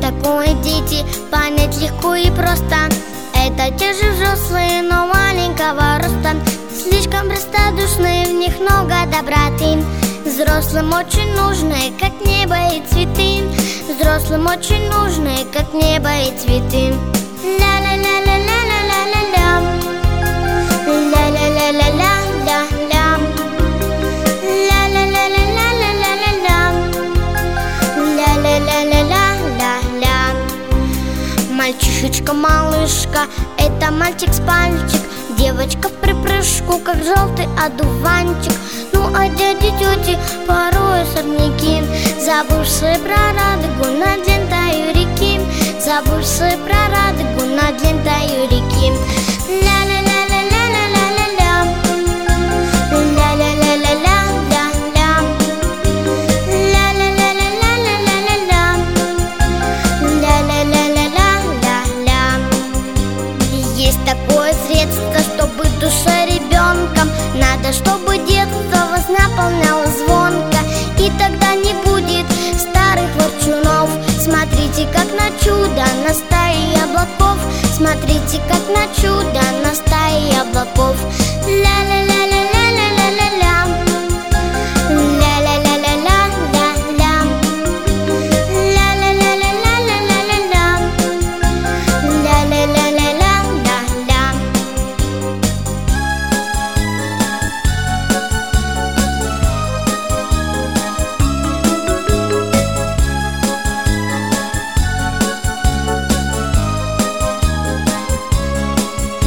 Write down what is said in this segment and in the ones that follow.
такое дети, понять легко и просто. Это те же взрослые, но маленького роста. Слишком простодушные, в них много доброты. Взрослым очень нужны, как небо и цветы. Взрослым очень нужны, как небо и цветы. Ля-ля-ля-ля-ля-ля-ля-ля. Ля-ля-ля-ля-ля-ля-ля. Ля-ля-ля-ля-ля-ля-ля-ля. Ля-ля-ля-ля-ля-ля-ля. Мальчишечка, малышка, это мальчик с пальчик. Девочка в припрыжку, как желтый одуванчик. Ну а дяди, тети порой сорняки, забывшие про радугу над лентой реки. Забывшие про радугу над лентой реки. Ля-ля-ля-ля-ля-ля-ля-ля. Ля-ля-ля-ля-ля-ля-ля. Ля-ля-ля-ля-ля-ля-ля-ля. Ля-ля-ля-ля-ля-ля-ля. Есть такое средство, чтобы душа ребенком. Надо, чтобы детство вас наполняло звонко. И тогда не будет старых ворчунов. Смотрите, как на чудо на стае облаков. Смотрите, как на чудо на стае облаков. Ля-ля-ля-ля-ля-ля-ля-ля. Ля-ля-ля-ля-ля-ля-ля. Ля-ля-ля-ля-ля-ля-ля-ля. Ля-ля-ля-ля-ля-ля-ля.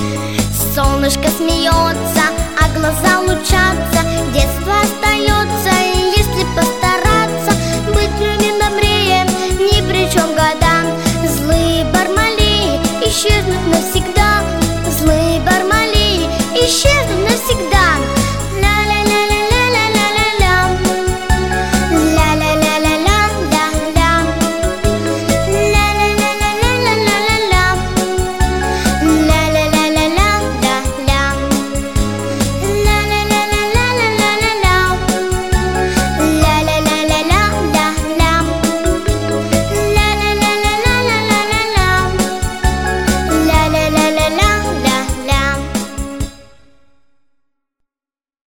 Солнышко смеется, а глаза лучатся. Детство остается